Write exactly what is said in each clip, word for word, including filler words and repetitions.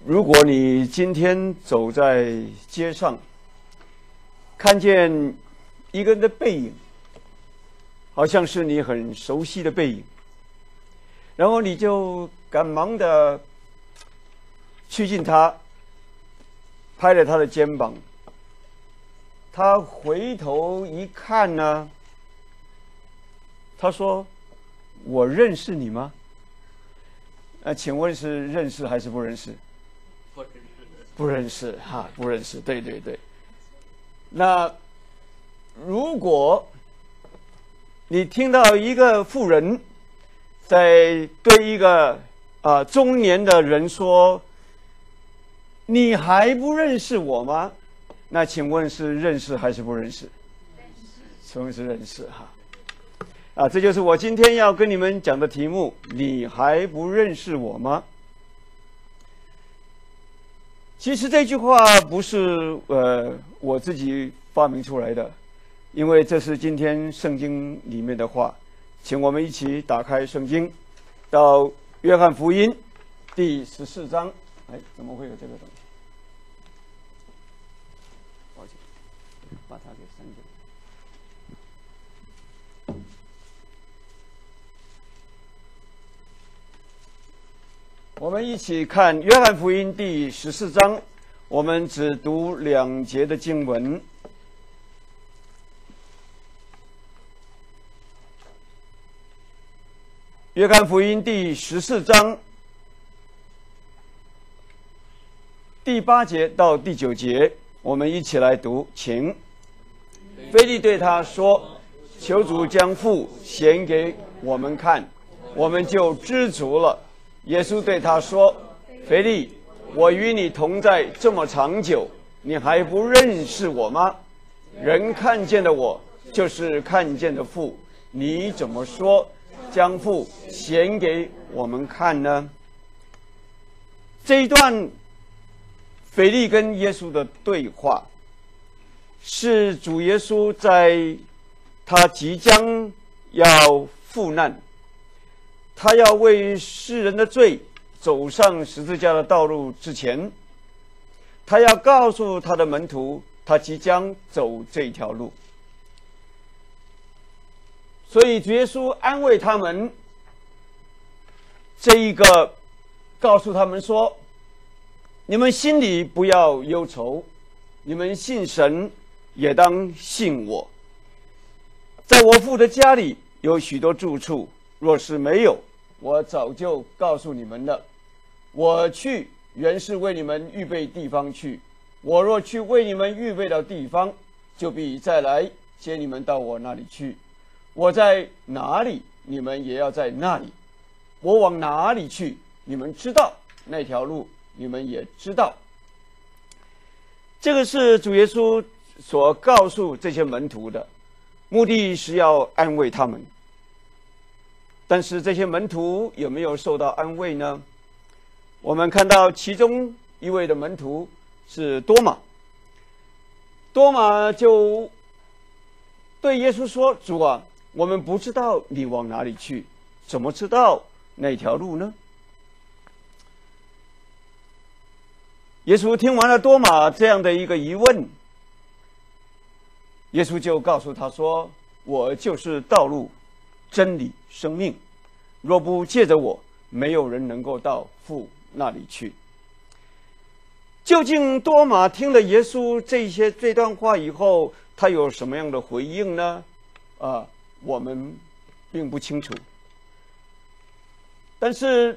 如果你今天走在街上，看见一个人的背影，好像是你很熟悉的背影，然后你就赶忙的趋近他，拍了他的肩膀。他回头一看呢，他说：“我认识你吗？”呃，请问是认识还是不认识？ 不认识， 不认识哈，不认识。对对对。那如果你听到一个妇人在对一个啊、呃、中年的人说：“你还不认识我吗？”那请问是认识还是不认识？请问是认识哈。啊，这就是我今天要跟你们讲的题目：你还不认识我吗？其实这句话不是呃我自己发明出来的，因为这是今天圣经里面的话。请我们一起打开圣经，到约翰福音第十四章。哎，怎么会有这个东西？抱歉，把它给删掉。我们一起看约翰福音第十四章，我们只读两节的经文。约翰福音第十四章第八节到第九节，我们一起来读，请。腓利对他说：“求主将父显给我们看，我们就知足了。”耶稣对他说：“腓利，我与你同在这么长久，你还不认识我吗？人看见的我，就是看见的父。你怎么说将父显给我们看呢？”这一段腓利跟耶稣的对话，是主耶稣在他即将要赴难，他要为世人的罪走上十字架的道路之前，他要告诉他的门徒，他即将走这条路。所以主耶稣安慰他们，这一个告诉他们说：“你们心里不要忧愁，你们信神也当信我。在我父的家里有许多住处，若是没有，我早就告诉你们了。我去原是为你们预备地方去。我若去为你们预备了地方，就必再来接你们到我那里去。我在哪里，你们也要在那里。我往哪里去，你们知道，那条路你们也知道。”这个是主耶稣所告诉这些门徒的，目的是要安慰他们。但是这些门徒有没有受到安慰呢？我们看到其中一位的门徒是多马，多马就对耶稣说：“主啊，我们不知道你往哪里去，怎么知道那条路呢？”耶稣听完了多马这样的一个疑问，耶稣就告诉他说：“我就是道路、真理、生命，若不借着我，没有人能够到父那里去。”究竟多马听了耶稣这些这段话以后，他有什么样的回应呢？啊，我们并不清楚。但是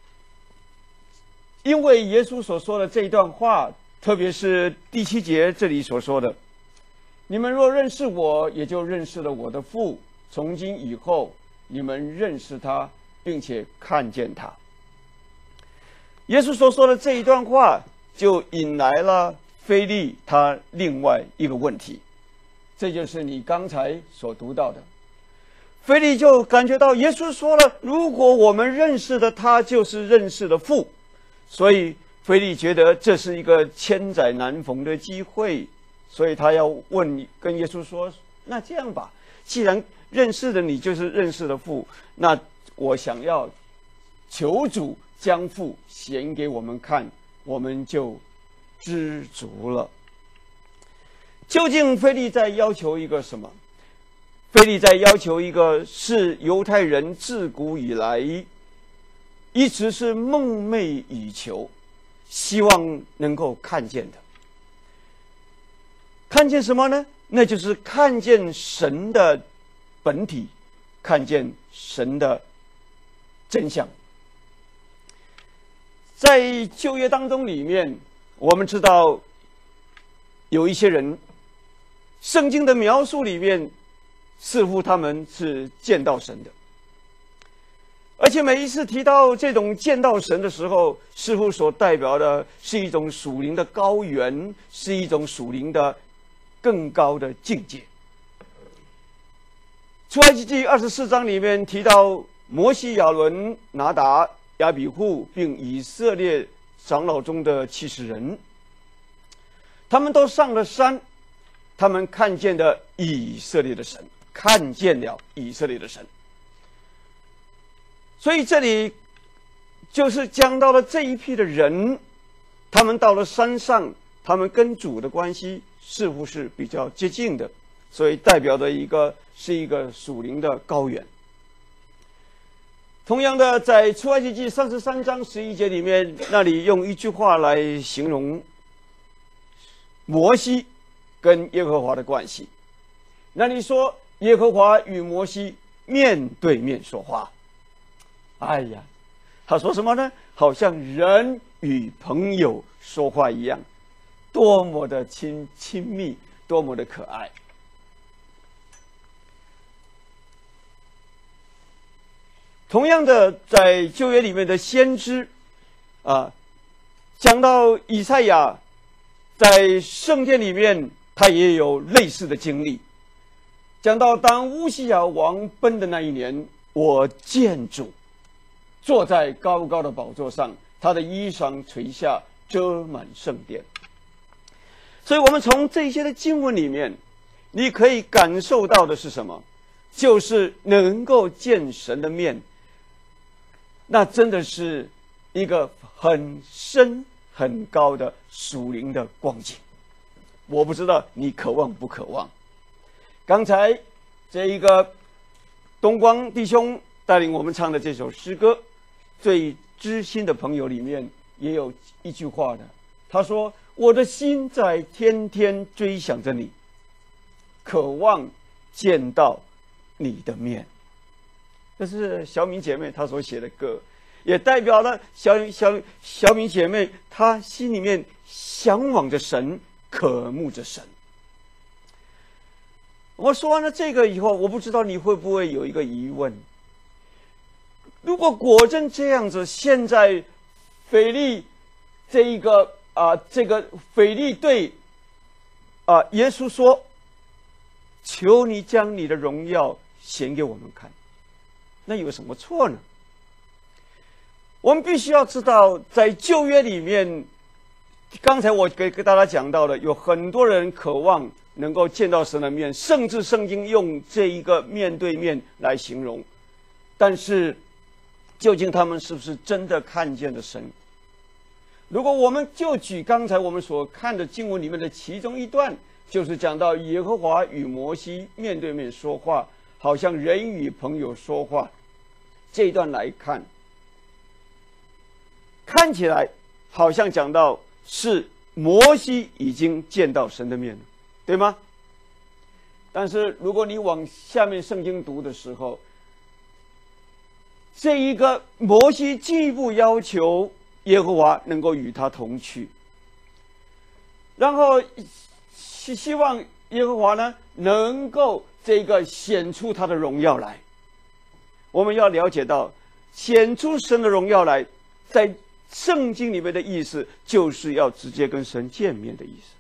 因为耶稣所说的这一段话，特别是第七节这里所说的：“你们若认识我，也就认识了我的父。从今以后，你们认识他，并且看见他。”耶稣所说的这一段话，就引来了腓利他另外一个问题，这就是你刚才所读到的。腓利就感觉到耶稣说了，如果我们认识的他，就是认识的父，所以腓利觉得这是一个千载难逢的机会，所以他要问跟耶稣说：“那这样吧，既然认识的你就是认识的父，那我想要求主将父显给我们看， 我们就知足了。究竟腓利在要求一个什么？腓利在要求一个是犹太人自古以来一直是梦寐以求，希望能够看见的。看见什么呢？那就是看见神的本体，看见神的真相。在旧约当中里面，我们知道有一些人，圣经的描述里面似乎他们是见到神的，而且每一次提到这种见到神的时候，似乎所代表的是一种属灵的高原，是一种属灵的更高的境界。出埃及记二十四章里面提到摩西、亚伦、拿达、亚比户，并以色列长老中的七十人，他们都上了山，他们看见了以色列的神，看见了以色列的神。所以这里就是讲到了这一批的人，他们到了山上，他们跟主的关系似乎是比较接近的，所以代表的一个是一个属灵的高原。同样的，在出埃及记三十三章十一节里面，那里用一句话来形容摩西跟耶和华的关系。那里说耶和华与摩西面对面说话。哎呀，他说什么呢？好像人与朋友说话一样，多么的亲亲密，多么的可爱。同样的，在旧约里面的先知啊，讲到以赛亚在圣殿里面，他也有类似的经历。讲到当乌西雅王崩的那一年，我见主坐在高高的宝座上，他的衣裳垂下，遮满圣殿。所以我们从这些的经文里面，你可以感受到的是什么？就是能够见神的面，那真的是一个很深很高的属灵的光景。我不知道你渴望不渴望。刚才这一个东光弟兄带领我们唱的这首诗歌，最知心的朋友里面也有一句话的，他说：我的心在天天追想着你，渴望见到你的面。这是小敏姐妹她所写的歌，也代表了小小小敏姐妹她心里面向往着神，渴慕着神。我说完了这个以后，我不知道你会不会有一个疑问：如果果真这样子，现在腓利这一个啊、呃，这个腓利对啊、呃、耶稣说：“求你将你的荣耀显给我们看。”那有什么错呢？我们必须要知道，在旧约里面，刚才我给给大家讲到了，有很多人渴望能够见到神的面，甚至圣经用这一个面对面来形容。但是，究竟他们是不是真的看见了神？如果我们就举刚才我们所看的经文里面的其中一段，就是讲到耶和华与摩西面对面说话，好像人与朋友说话，这一段来看，看起来好像讲到是摩西已经见到神的面了，对吗？但是如果你往下面圣经读的时候，这一个摩西进一步要求耶和华能够与他同去，然后希希望耶和华呢能够这个显出他的荣耀来。我们要了解到，显出神的荣耀来，在圣经里面的意思就是要直接跟神见面的意思。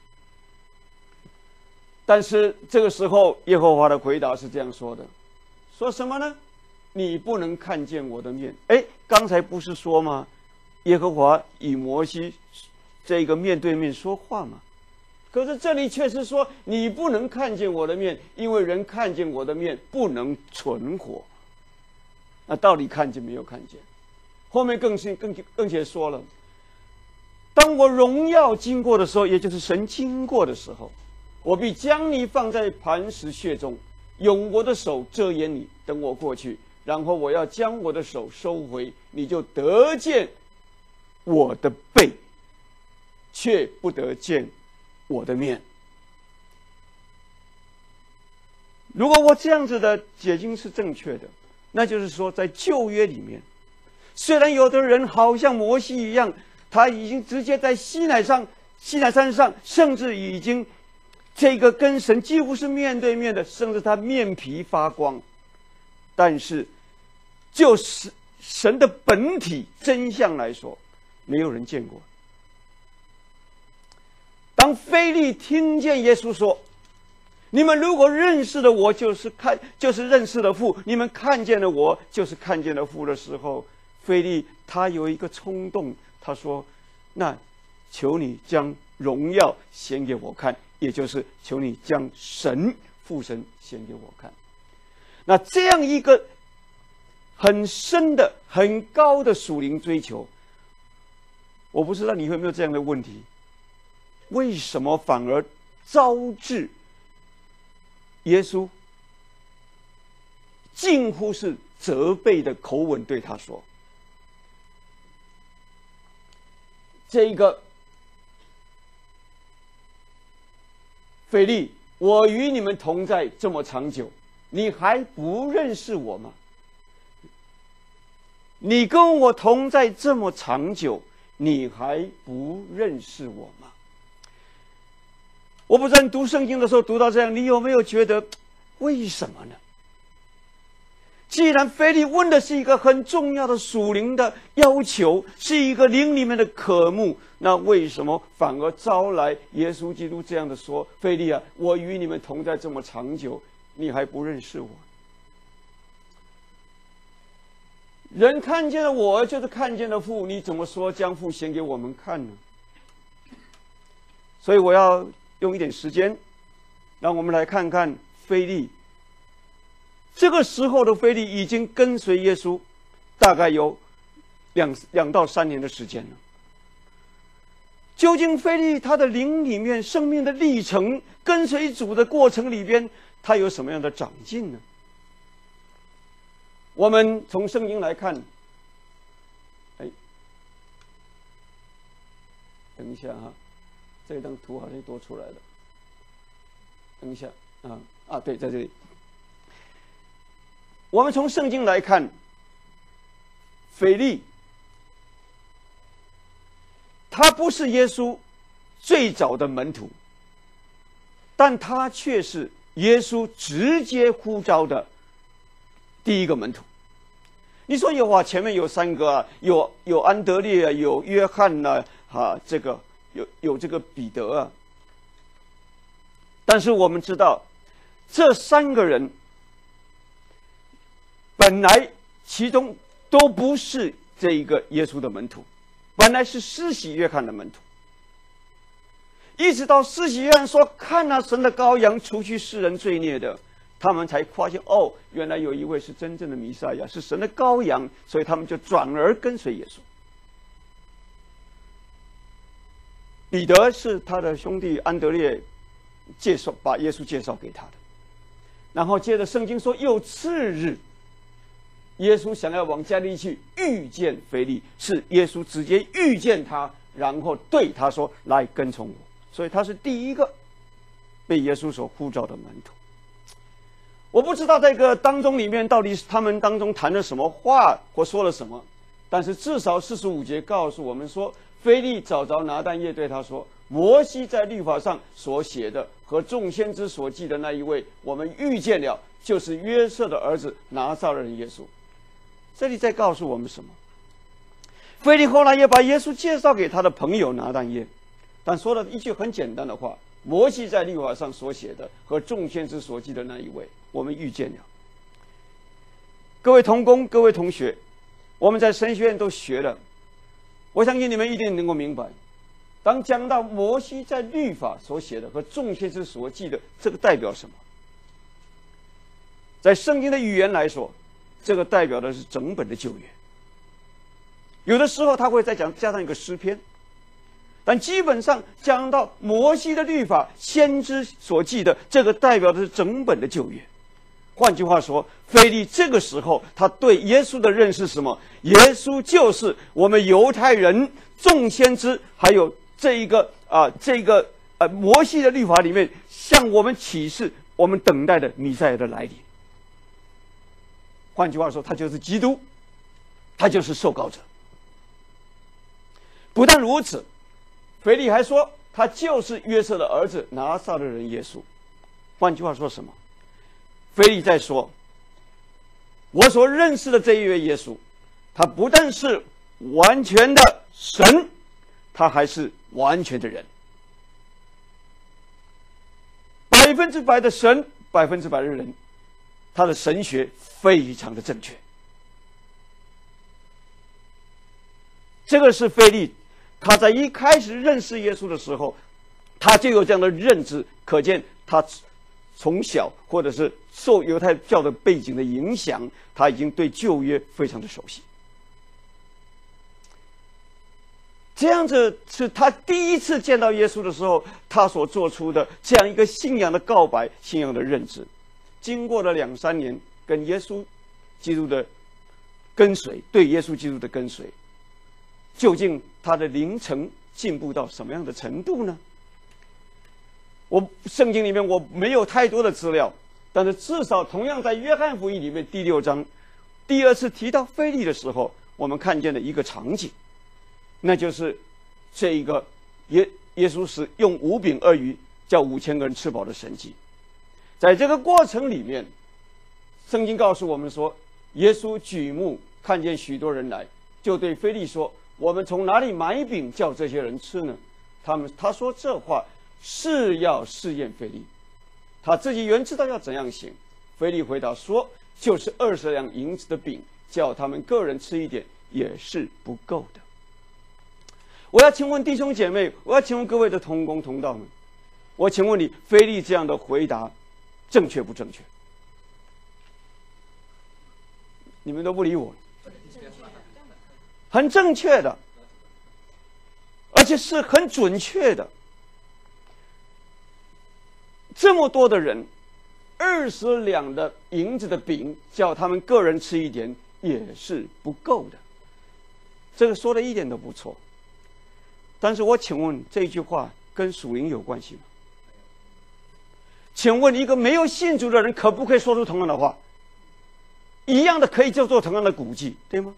但是这个时候耶和华的回答是这样说的，说什么呢？你不能看见我的面。哎，刚才不是说吗？耶和华与摩西这个面对面说话吗？可是这里却是说你不能看见我的面，因为人看见我的面不能存活。那到底看见没有看见？后面更是更更且说了， 当我荣耀经过的时候，也就是神经过的时候，我必将你放在磐石穴中，用我的手遮掩你，等我过去，然后我要将我的手收回，你就得见我的背，却不得见我的面。如果我这样子的解经是正确的，那就是说，在旧约里面，虽然有的人好像摩西一样，他已经直接在西乃上、西乃山上，甚至已经这个跟神几乎是面对面的，甚至他面皮发光，但是就是神的本体真相来说，没有人见过。当腓利听见耶稣说，你们如果认识了我，就是看就是认识了父，你们看见了我，就是看见了父的时候，腓利他有一个冲动，他说，那求你将荣耀显给我看，也就是求你将神父神显给我看。那这样一个很深的很高的属灵追求，我不知道你有没有这样的问题，为什么反而招致耶稣近乎是责备的口吻对他说，这个腓利，我与你们同在这么长久，你还不认识我吗？你跟我同在这么长久，你还不认识我吗？我不知道你读圣经的时候读到这样，你有没有觉得为什么呢？既然腓利问的是一个很重要的属灵的要求，是一个灵里面的渴慕，那为什么反而招来耶稣基督这样的说，腓利啊，我与你们同在这么长久，你还不认识我？人看见了我，就是看见了父，你怎么说将父显给我们看呢？所以我要用一点时间，让我们来看看腓利。这个时候的腓利已经跟随耶稣大概有两两到三年的时间了。究竟腓利他的灵里面生命的历程，跟随主的过程里边，他有什么样的长进呢？我们从圣经来看，哎，等一下哈，这张图好像多出来了。等一下啊啊，对，在这里。我们从圣经来看，腓利，他不是耶稣最早的门徒，但他却是耶稣直接呼召的第一个门徒。你说有啊，前面有三个啊，有有安德烈啊，有约翰呐、啊，啊，这个有有这个彼得啊。但是我们知道，这三个人本来其中都不是这一个耶稣的门徒，本来是施洗约翰的门徒。一直到施洗约翰说：“看那神的羔羊，除去世人罪孽的。”他们才发现，哦，原来有一位是真正的弥赛亚，是神的羔羊，所以他们就转而跟随耶稣。彼得是他的兄弟安德烈介绍，把耶稣介绍给他的。然后接着圣经说，又次日，耶稣想要往加利利去遇见腓利，是耶稣直接遇见他，然后对他说：“来跟从我。”所以他是第一个被耶稣所呼召的门徒。我不知道这个当中里面到底是他们当中谈了什么话或说了什么，但是至少四十五节告诉我们说，腓利找着拿但业对他说：“摩西在律法上所写的和众先知所记的那一位，我们遇见了，就是约瑟的儿子拿撒勒人耶稣。”这里在告诉我们什么？腓利后来也把耶稣介绍给他的朋友拿但业，但说了一句很简单的话：“摩西在律法上所写的和众先知所记的那一位，我们遇见了。”各位同工，各位同学，我们在神学院都学了，我相信你们一定能够明白，当讲到摩西在律法所写的和众先知所记的，这个代表什么？在圣经的语言来说，这个代表的是整本的旧约。有的时候他会再讲加上一个诗篇， 但基本上讲到摩西的律法、先知所记的，这个代表的是整本的旧约。换句话说，腓力这个时候他对耶稣的认识是什么？耶稣就是我们犹太人、众先知，还有这一个啊、呃，这个呃摩西的律法里面向我们启示我们等待的弥赛亚的来临。换句话说，他就是基督，他就是受膏者。不但如此，腓力还说他就是约瑟的儿子拿撒勒人耶稣。换句话说什么？腓力在说，我所认识的这一位耶稣，他不但是完全的神，他还是完全的人，百分之百的神，百分之百的人，他的神学非常的正确。这个是腓力他在一开始认识耶稣的时候，他就有这样的认知，可见他从小或者是受犹太教的背景的影响，他已经对旧约非常的熟悉。这样子是他第一次见到耶稣的时候，他所做出的这样一个信仰的告白、信仰的认知。经过了两三年跟耶稣基督的跟随，对耶稣基督的跟随，究竟他的灵程进步到什么样的程度呢？我圣经里面我没有太多的资料，但是至少同样在约翰福音里面第六章第二次提到腓力的时候，我们看见了一个场景，那就是这一个耶耶稣是用五饼二鱼叫五千个人吃饱的神迹。在这个过程里面，圣经告诉我们说，耶稣举目看见许多人来，就对腓力说，我们从哪里买饼叫这些人吃呢？他们他说这话是要试验腓力，他自己原知道要怎样行。腓力回答说，就是二十两银子的饼，叫他们个人吃一点也是不够的。我要请问弟兄姐妹，我要请问各位的同工同道们，我请问你，腓力这样的回答正确不正确？你们都不理我。很正确的，而且是很准确的。这么多的人，二十两的银子的饼，叫他们个人吃一点也是不够的。这个说的一点都不错。但是我请问，这句话跟属灵有关系吗？请问一个没有信主的人，可不可以说出同样的话？一样的可以就做同样的估计，对吗？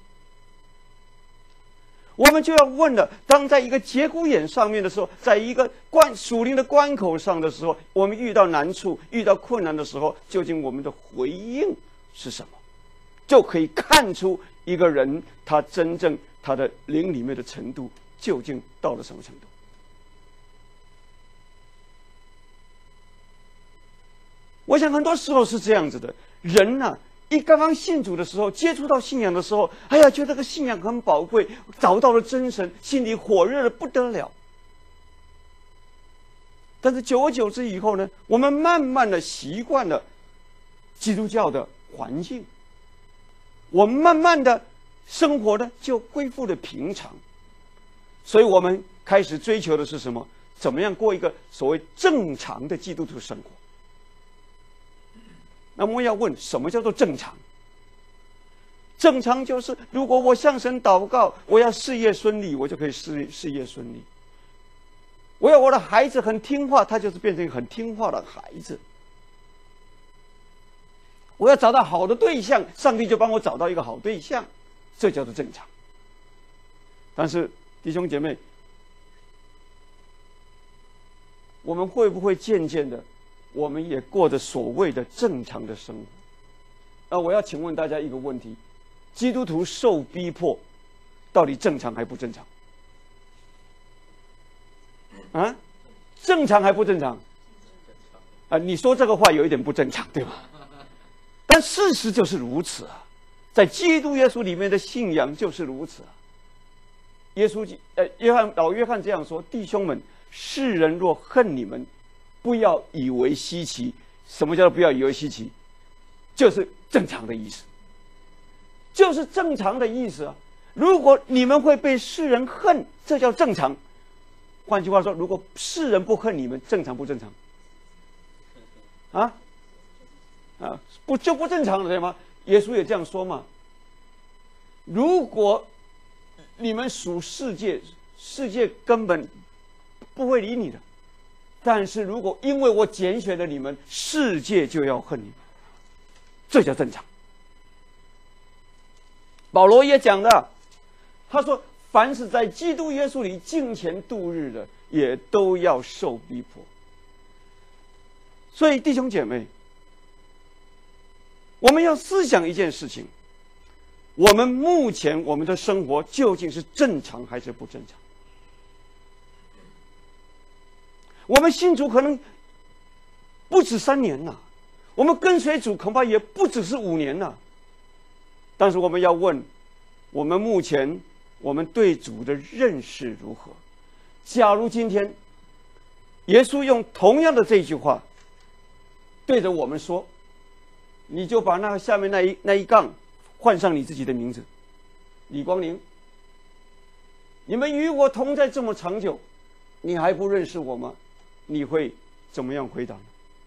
我们就要问了，当在一个节骨眼上面的时候，在一个关属灵的关口上的时候，我们遇到难处、遇到困难的时候，究竟我们的回应是什么？就可以看出一个人他真正他的灵里面的程度究竟到了什么程度。我想很多时候是这样子的，人呢、啊一刚刚信主的时候，接触到信仰的时候，哎呀，觉得这个信仰很宝贵，找到了真神，心里火热的不得了。但是久而久之以后呢，我们慢慢的习惯了基督教的环境，我们慢慢的生活呢就恢复了平常，所以我们开始追求的是什么？怎么样过一个所谓正常的基督徒生活？那么我要问，什么叫做正常？正常就是如果我向神祷告，我要事业顺利，我就可以事事业顺利。我要我的孩子很听话，他就是变成一个很听话的孩子。我要找到好的对象，上帝就帮我找到一个好对象，这叫做正常。但是弟兄姐妹，我们会不会渐渐的我们也过着所谓的正常的生活？那我要请问大家一个问题：基督徒受逼迫，到底正常还不正常？啊，正常还不正常？啊，你说这个话有一点不正常，对吧？但事实就是如此啊，在基督耶稣里面的信仰就是如此啊。耶稣，呃，约翰老约翰这样说：弟兄们，世人若恨你们，不要以为稀奇。什么叫做不要以为稀奇？就是正常的意思，就是正常的意思啊。如果你们会被世人恨，这叫正常。 换句话说，如果世人不恨你们，正常不正常？啊啊，不就不正常了对吗？耶稣也这样说嘛。如果你们属世界，世界根本不会理你的。但是如果因为我拣选了你们，世界就要恨你们，这叫正常。保罗也讲的，他说：“凡是在基督耶稣里敬虔度日的，也都要受逼迫。”所以弟兄姐妹，我们要思想一件事情：我们目前我们的生活究竟是正常还是不正常？我们信主可能不止三年了，我们跟随主恐怕也不只是五年了。但是我们要问，我们目前我们对主的认识如何？假如今天耶稣用同样的这句话对着我们说，你就把那下面那一那一杠换上你自己的名字，李光宁，你们与我同在这么长久，你还不认识我吗？你会怎么样回答呢？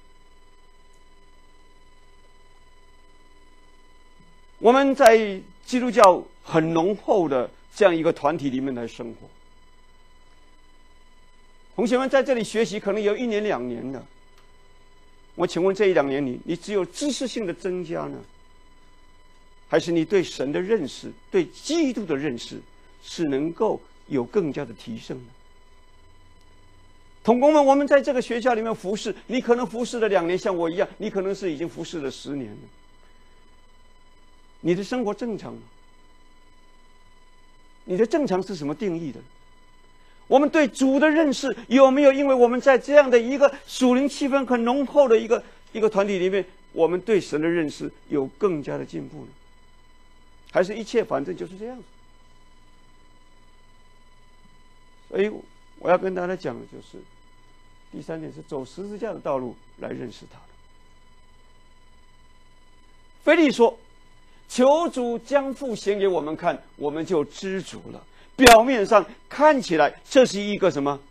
我们在基督教很浓厚的这样一个团体里面来生活，同学们在这里学习可能有一年两年了。我请问这一两年里，你只有知识性的增加呢，还是你对神的认识、对基督的认识是能够有更加的提升呢？同工们，我们在这个学校里面服侍，你可能服侍了两年，像我一样，你可能是已经服侍了十年了。你的生活正常吗？你的正常是什么定义的？我们对主的认识有没有因为我们在这样的一个属灵气氛很浓厚的一个一个团体里面，我们对神的认识有更加的进步呢？还是一切反正就是这样子？所以我要跟大家讲的就是，第三点是走十字架的道路来认识他的。腓利说：“求主将父显给我们看，我们就知足了。”表面上看起来这是一个什么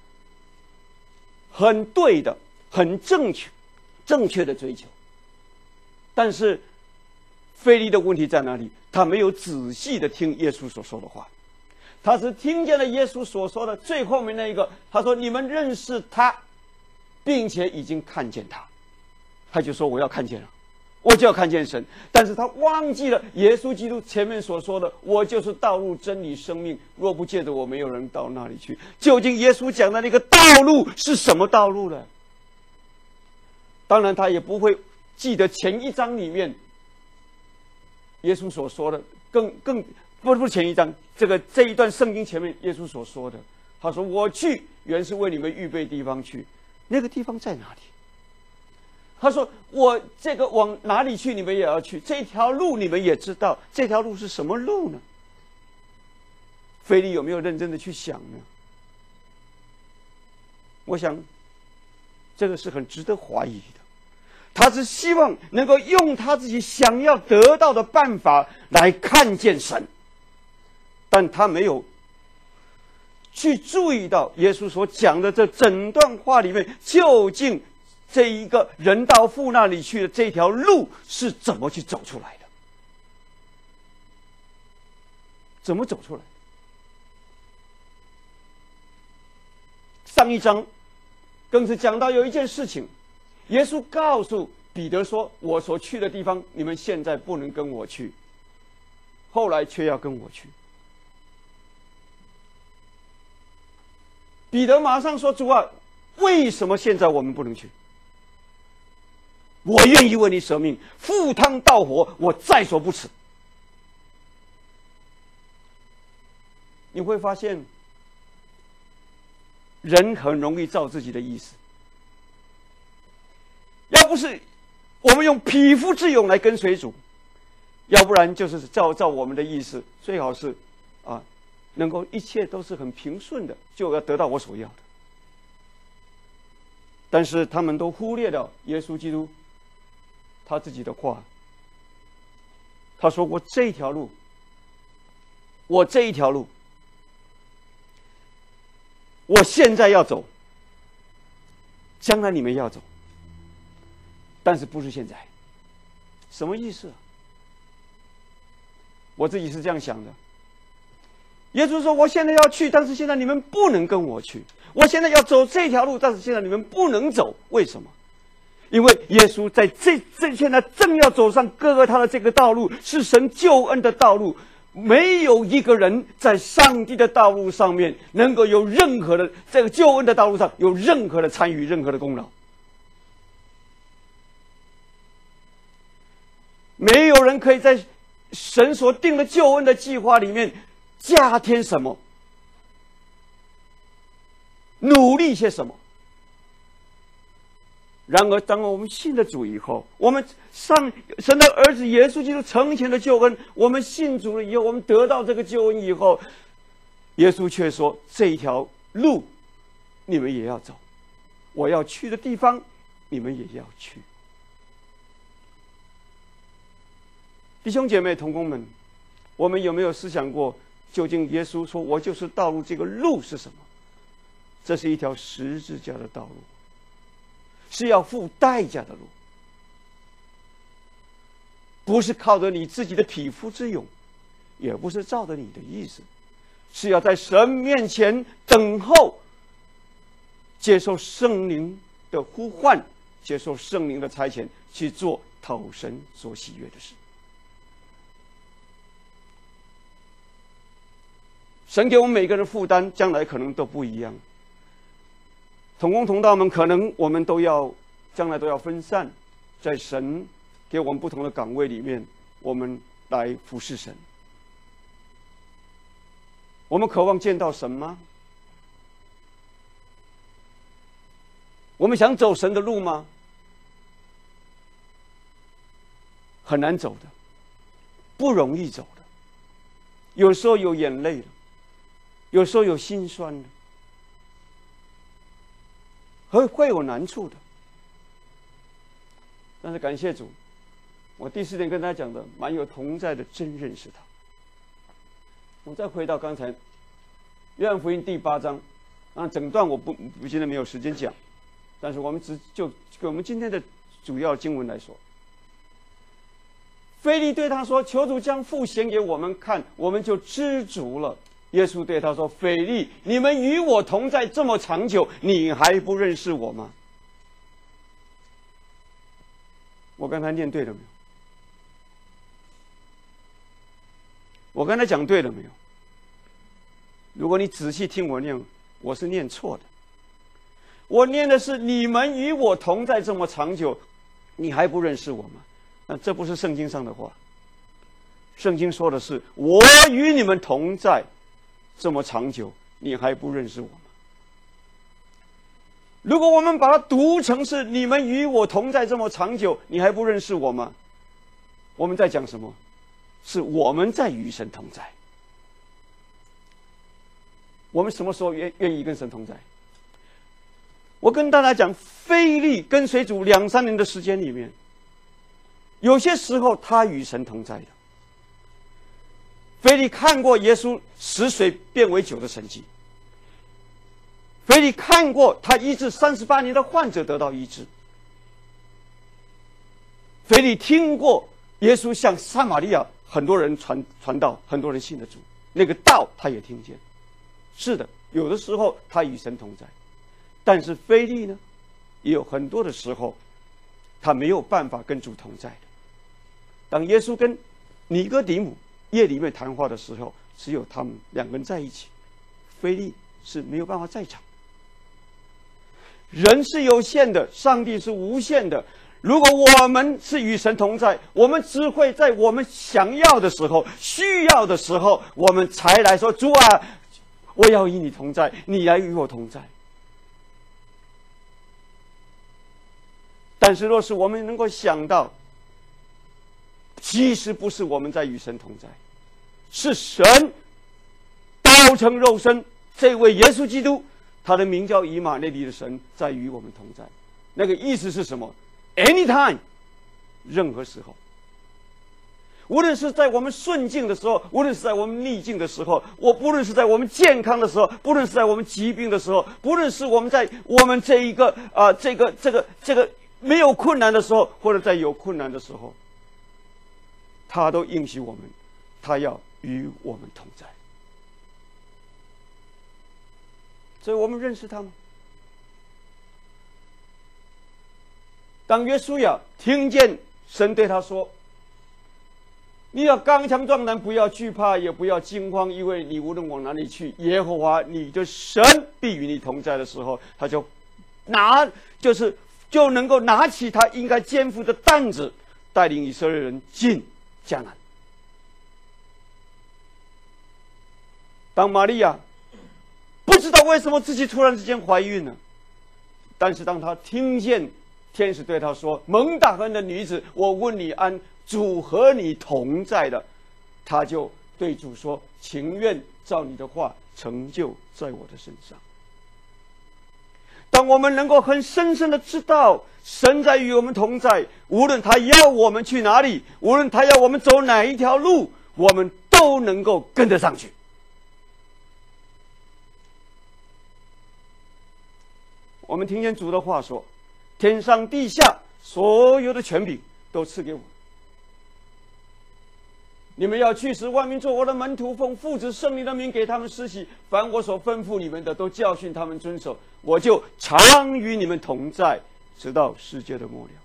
很对的、很正确、正确的追求，但是腓利的问题在哪里？他没有仔细的听耶稣所说的话。他只听见了耶稣所说的最后面那一个，他说：“你们认识他，并且已经看见他。”他就说：“我要看见了，我就要看见神。”但是他忘记了耶稣基督前面所说的：“我就是道路、真理、生命，若不借着我，没有人到那里去。”究竟耶稣讲的那个道路是什么道路呢？当然，他也不会记得前一章里面耶稣所说的，更更。不不，前一章这个这一段圣经前面耶稣所说的，他说：“我去原是为你们预备地方去，那个地方在哪里？”他说：“我这个往哪里去，你们也要去。这条路你们也知道，这条路是什么路呢？”腓利有没有认真的去想呢？我想，这个是很值得怀疑的。他是希望能够用他自己想要得到的办法来看见神。但他没有去注意到耶稣所讲的这整段话里面，究竟这一个人到父那里去的这条路是怎么去走出来的？怎么走出来？上一章更是讲到有一件事情，耶稣告诉彼得说：“我所去的地方，你们现在不能跟我去，后来却要跟我去。”彼得马上说：“主啊，为什么现在我们不能去？我愿意为你舍命，赴汤蹈火，我在所不辞。”你会发现，人很容易照自己的意思。要不是我们用匹夫之勇来跟随主，要不然就是照照我们的意思，最好是啊。能够一切都是很平顺的，就要得到我所要的。但是他们都忽略了耶稣基督他自己的话。他说：“我这条路，我这一条路， 我现在要走，将来你们要走，但是不是现在。什么意思啊？我自己是这样想的。耶稣说：“我现在要去，但是现在你们不能跟我去。我现在要走这条路，但是现在你们不能走。为什么？因为耶稣在这这现在正要走上哥哥他的这个道路，是神救恩的道路。没有一个人在上帝的道路上面能够有任何的这个救恩的道路上有任何的参与，任何的功劳。没有人可以在神所定的救恩的计划里面加添什么，努力些什么。然而当我们信了主以后，我们上神的儿子耶稣基督成全了救恩，我们信主了以后，我们得到这个救恩以后，耶稣却说：这一条路你们也要走，我要去的地方你们也要去。弟兄姐妹同工们，我们有没有思想过，究竟耶稣说我就是道路，这个路是什么？这是一条十字架的道路，是要付代价的路，不是靠着你自己的匹夫之勇，也不是照着你的意思，是要在神面前等候，接受圣灵的呼唤，接受圣灵的差遣，去做讨神所喜悦的事。神给我们每个人负担，将来可能都不一样。同工同道们，可能我们都要将来都要分散，在神给我们不同的岗位里面，我们来服侍神。我们渴望见到神吗？我们想走神的路吗？很难走的，不容易走的，有时候有眼泪的，有时候有心酸的，会会有难处的。但是感谢主，我第四点跟大家讲的，蛮有同在的，真认识他。我再回到刚才约翰福音第八章，啊，整段我不不现在没有时间讲，但是我们只就给我们今天的主要经文来说，腓利对他说：“求主将父显给我们看，我们就知足了。”耶稣对他说：“腓利，你们与我同在这么长久，你还不认识我吗？”我刚才念对了没有？我刚才讲对了没有？如果你仔细听我念，我是念错的。我念的是你们与我同在这么长久，你还不认识我吗？那这不是圣经上的话。圣经说的是我与你们同在这么长久，你还不认识我吗？如果我们把它读成是你们与我同在这么长久，你还不认识我吗？我们在讲什么？是我们在与神同在。我们什么时候愿愿意跟神同在？我跟大家讲，腓利跟随主两三年的时间里面，有些时候他与神同在的。腓利看过耶稣使水变为酒的神迹，腓利看过他医治三十八年的患者得到医治，腓利听过耶稣向撒玛利亚很多人传传道，很多人信了主，那个道他也听见。是的，有的时候他与神同在，但是腓利呢，也有很多的时候他没有办法跟主同在的。当耶稣跟尼哥底母夜里面谈话的时候，只有他们两个人在一起，腓利是没有办法在场。人是有限的，上帝是无限的。如果我们是与神同在，我们只会在我们想要的时候、需要的时候，我们才来说：“主啊，我要与你同在，你来与我同在。”但是若是我们能够想到，其实不是我们在与神同在，是神道成肉身，这位耶稣基督，他的名叫以马内利的神在与我们同在。那个意思是什么？ Anytime， 任何时候， 无论是在我们顺境的时候，无论是在我们逆境的时候，我不论是在我们健康的时候，不论是在我们疾病的时候，不论是我们在我们这一个啊、呃、这个这个这个没有困难的时候，或者在有困难的时候，他都应许我们，他要与我们同在。所以我们认识他吗？当约书亚听见神对他说，你要刚强壮胆，不要惧怕，也不要惊慌，因为你无论往哪里去，耶和华你的神必与你同在的时候，他就拿就是就能够拿起他应该肩负的担子，带领以色列人进迦南。当玛利亚不知道为什么自己突然之间怀孕了，但是当她听见天使对她说：“蒙大恩的女子，我问你安，主和你同在的。”她就对主说：“情愿照你的话成就在我的身上。”当我们能够很深深的知道神在与我们同在，无论他要我们去哪里，无论他要我们走哪一条路，我们都能够跟得上去。我们听见主的话说：“天上地下所有的权柄都赐给我，你们要去使万民做我的门徒，奉父子圣灵的名给他们施洗，凡我所吩咐你们的，都教训他们遵守。我就常与你们同在，直到世界的末了。”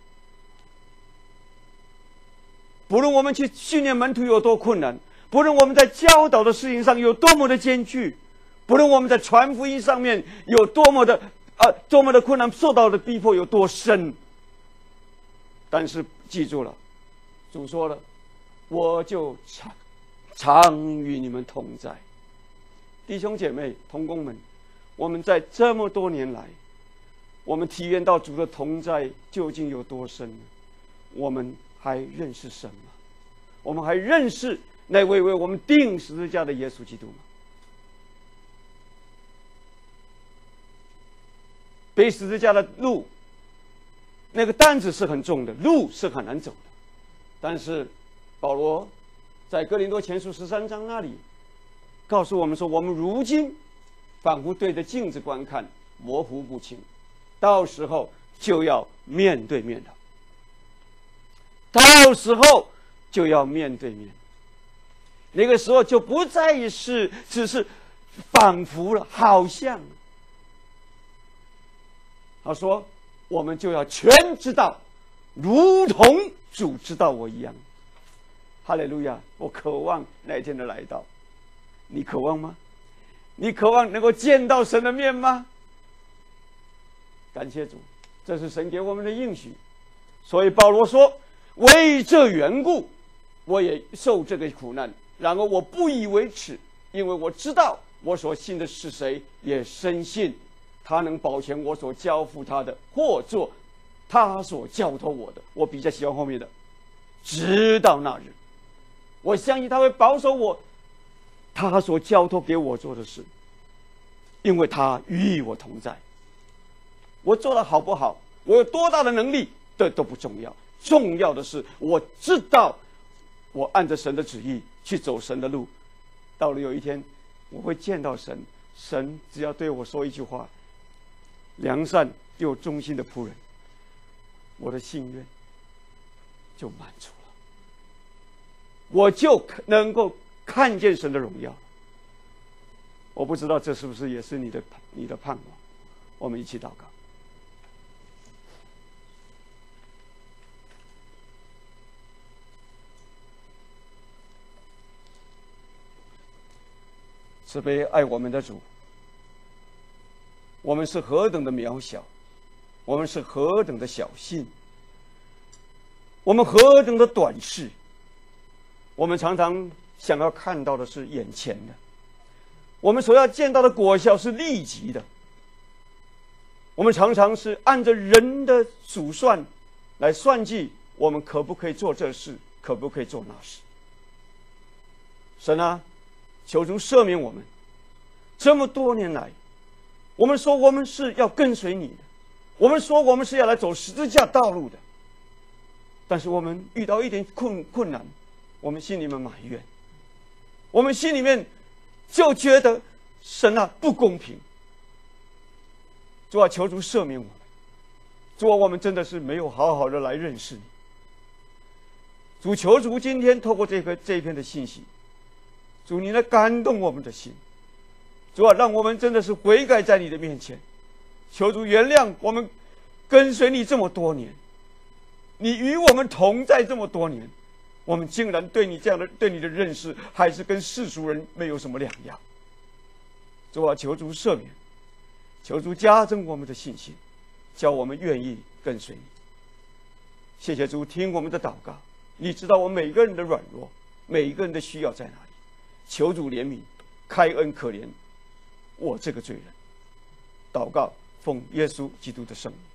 不论我们去训练门徒有多困难，不论我们在教导的事情上有多么的艰巨，不论我们在传福音上面有多么的啊，多么的困难，受到的逼迫有多深，但是记住了，主说了，我就常常与你们同在。弟兄姐妹同工们，我们在这么多年来，我们体验到主的同在究竟有多深呢？我们还认识神吗？我们还认识那位为我们钉十字架的耶稣基督吗？背十字架的路，那个担子是很重的，路是很难走的。但是保罗在哥林多前书十三章那里告诉我们说，我们如今仿佛对着镜子观看，模糊不清，到时候就要面对面了，到时候就要面对面，那个时候就不再是只是仿佛了，好像他说我们就要全知道，如同主知道我一样。哈利路亚！我渴望那一天的来到，你渴望吗？你渴望能够见到神的面吗？感谢主，这是神给我们的应许。所以保罗说，为这缘故我也受这个苦难，然而我不以为耻，因为我知道我所信的是谁，也深信他能保全我所交付他的，或做他所交托我的。我比较喜欢后面的，直到那日，我相信他会保守我他所交托给我做的事，因为他与我同在。我做得好不好，我有多大的能力，这都不重要，重要的是我知道我按着神的旨意去走神的路，到了有一天我会见到神，神只要对我说一句话，良善又忠心的仆人，我的心愿就满足了，我就能够看见神的荣耀。我不知道这是不是也是你的你的盼望。我们一起祷告。慈悲爱我们的主，我们是何等的渺小，我们是何等的小信，我们何等的短视，我们常常想要看到的是眼前的，我们所要见到的果效是立即的，我们常常是按着人的数算来算计，我们可不可以做这事，可不可以做那事。神啊，求主赦免我们。这么多年来，我们说我们是要跟随你的，我们说我们是要来走十字架道路的，但是我们遇到一点困困难， 我们心里面埋怨，我们心里面就觉得神啊不公平。主啊，求主赦免我们。主啊，我们真的是没有好好的来认识你。主，求主今天透过这个这一篇的信息，主你来感动我们的心。主啊，让我们真的是悔改在你的面前。求主原谅我们跟随你这么多年，你与我们同在这么多年，我们竟然对你这样的对你的认识还是跟世俗人没有什么两样。主啊，求主赦免，求主加增我们的信心，叫我们愿意跟随你。谢谢主，听我们的祷告。你知道我们每个人的软弱，每一个人的需要在哪里。求主怜悯，开恩可怜我这个罪人。祷告，奉耶稣基督的圣名。